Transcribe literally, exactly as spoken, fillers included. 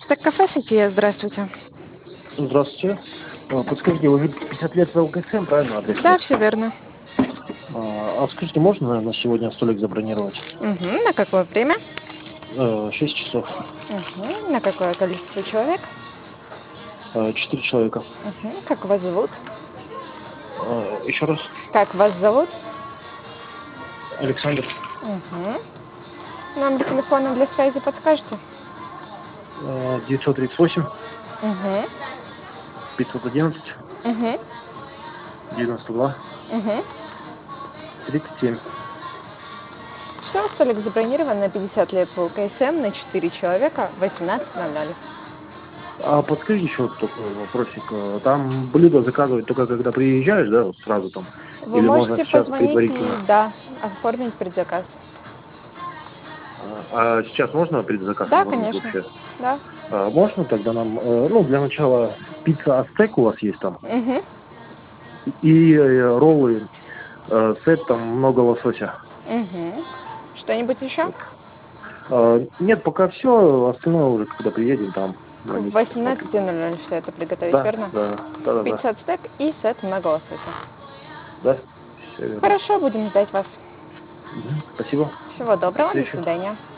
Астек кафе, София, здравствуйте. Здравствуйте. А, Подскажите, уже пятьдесят лет ЛКСМ, правильно адрес Да, мой? все верно. А а скажите, можно на сегодня столик забронировать? Мгм. На какое время? Э, Шесть часов. Мгм. На какое количество человек? Э, Четыре человека. Мгм. Как вас зовут? Э, Еще раз. Как вас зовут? Александр. Мгм. Номер телефона для связи подскажете? Э, девятьсот тридцать восемь Угу. пятьсот одиннадцать Угу. девяносто два Угу. тридцать семь. Все, столик забронирован на пятьдесят лет по ЛКСМ на четыре человека, восемнадцать ноль ноль. А подскажите еще вот такой вопросик. Э, Там блюдо заказывать только когда приезжаешь, да, вот сразу там? Вы Или можно можете сейчас позвонить и, предварительно? да, оформить предзаказ. А а сейчас можно предзаказ Да, оформить конечно. вообще? Да. А можно тогда нам, э, ну, для начала пицца Астек у вас есть там? Угу. И э, роллы, э, сет, там много лосося. Угу. Что-нибудь еще? Вот. А, нет, пока все, остальное уже когда приедем, там К на месте посмотрим. восемнадцати ноль ноль все это приготовить, Да, верно? да, да, да, да, Пицца ацтек и сет много лосося. да, все верно. Хорошо, будем ждать вас. Мгм. Спасибо. Всего До доброго, до встречи. свидания.